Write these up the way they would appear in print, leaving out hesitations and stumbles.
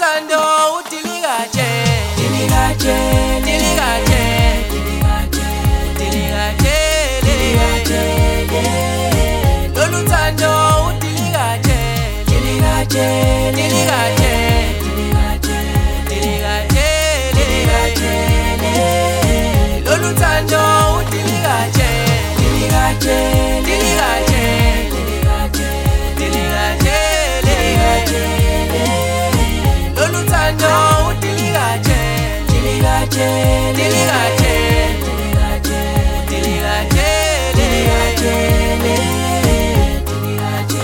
Loluthando udiligaje, diligaje, diligaje, diligaje, diligaje, diligaje. Loluthando udiligaje, diligaje, diligaje, diligaje, diligaje, diligaje. Loluthando udiligaje, diligaje, diligaje, diligaje, diligaje, diligaje. Loluthando udiligaje, diligaje, diligaje, diligaje, diligaje, diligaje, diligaje.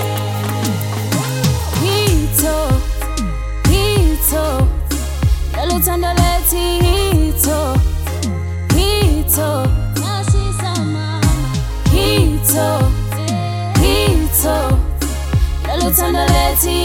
Hito, loluthando lethi hito, nasisa mama. Hito, loluthando lethi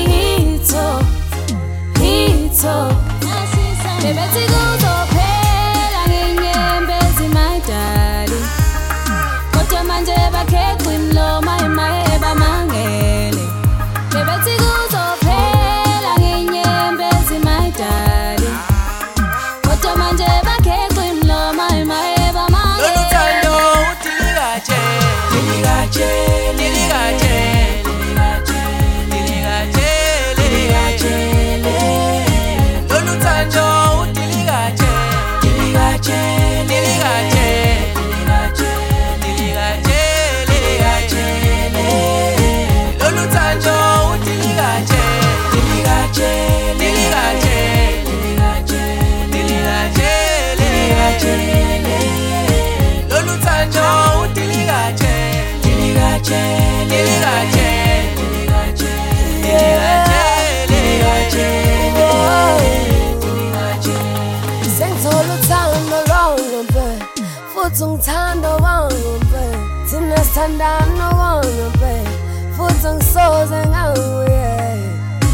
hito, nasisa mama. Bebethi kuzophela ngenyembezi my darling, kodwa manje bakheqwa imlomo emaye bamangele. Bebethi kuzophela ngenyembezi my darling, kodwa manje bakheqwa imlomo emaye bamangele. Loluthando udiligaje, diligaje, diligaje, diligaje, diligaje, diligaje. Loluthando udiligaje, diligaje, diligaje, diligaje, diligaje, diligaje. Loluthando udiligaje, diligaje, diligaje, diligaje, diligaje, diligaje. Loluthando udiligaje, diligaje, diligaje, diligaje, diligaje, diligaje, diligaje. Sengithola uthando lwangempela futhi ngithanda wangempela, thina sithandana wangempela futhi ngisoze nganguyela.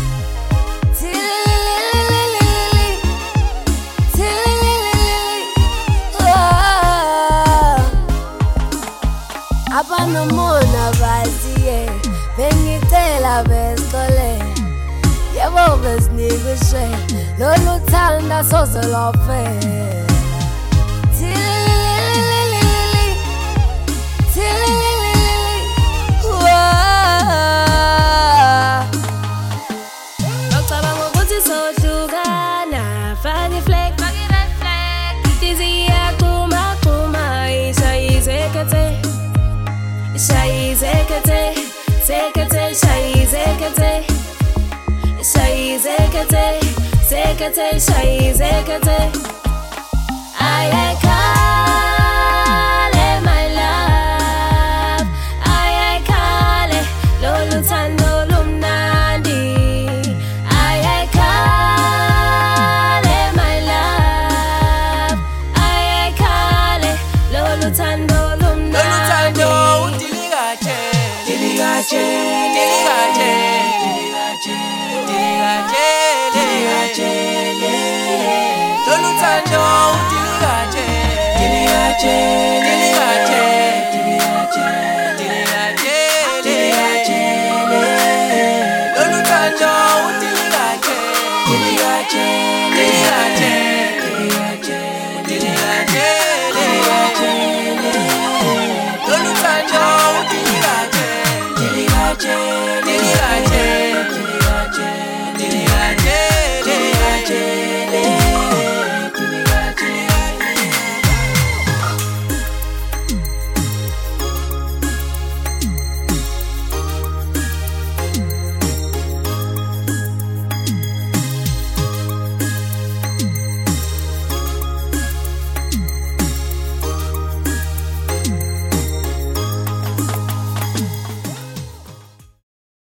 Tililililili, tililililili, abanomona baziye bengicela besixole, yebo besinika ishwele, loluthando soze lwaphela. Tililililili, tililililili, Bacabanga ukuthi sohlukana, faka iflag, idizi iyaqhuma, ishayizekethe, ishayizekethe, zekethe, ishayizekethe, ishayizekethe, zekethe, ishayizekethe. Ayakhale my love, ayakhale loluthando lumnandi. Ayakhale my love, ayakhale loluthando lumnandi. Loluthando udiligaje, diligaje, diligaje, diligaje, diligaje, diligaje. Loluthando udiligaje, diligaje, diligaje, diligaje, diligaje, diligaje. Loluthando udiligaje, diligaje.